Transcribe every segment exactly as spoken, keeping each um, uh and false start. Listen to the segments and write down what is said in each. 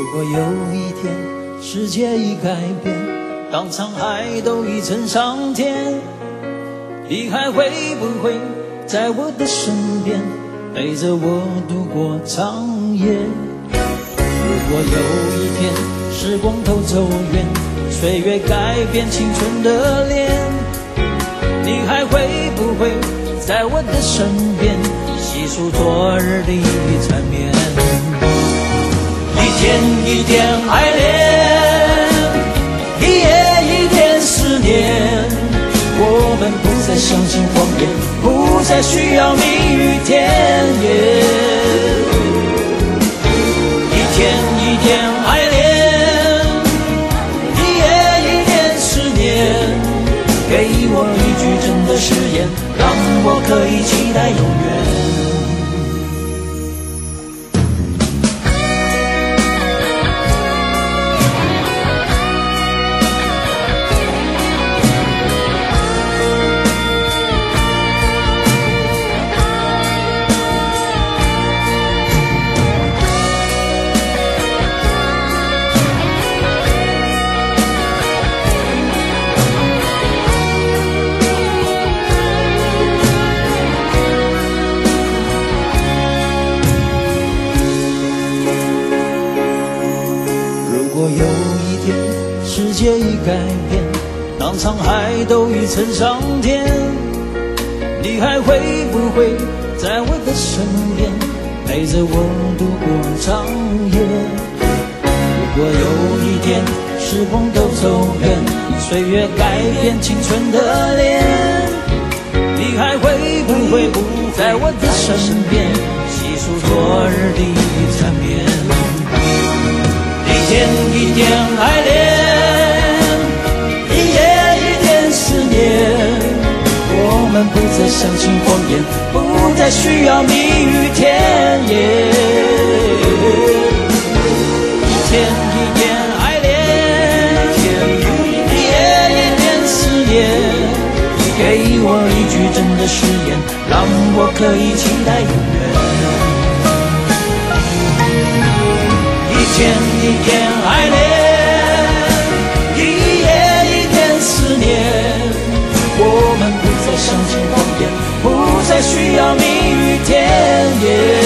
果有一天世界已改变，当沧海都已成上天，你还会不会在我的身边，陪着我度过长夜？如果有一天时光偷走远，岁月改变青春的脸，你还会不会在我的身边，细数昨日的缠绵？一天一点爱恋，一夜一点思念，我们不再相信谎言，不再需要蜜语甜言。一天一点爱恋，一夜一点思念，给我一句真的誓言，让我可以期待永远。如果有一天世界已改变，当沧海都已成上天，你还会不会在我的身边，陪着我度过长夜？如果有一天时光都走远，岁月改变青春的脸，你还会不会在我的身边，细数昨日的缠绵？一天一点爱恋，一夜一点思念，我们不再相信谎言，不再需要蜜语甜言。一天一点爱恋，一夜一点思念，给我一句真的誓言，让我可以期待永远。一天一点爱恋，一夜一点思念，我们不再相信谎言，不再需要蜜语甜言。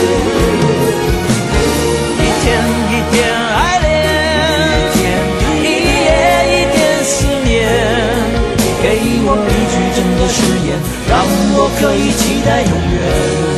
一天一点爱恋，一夜一点思念，给我一句真的誓言，让我可以期待永远。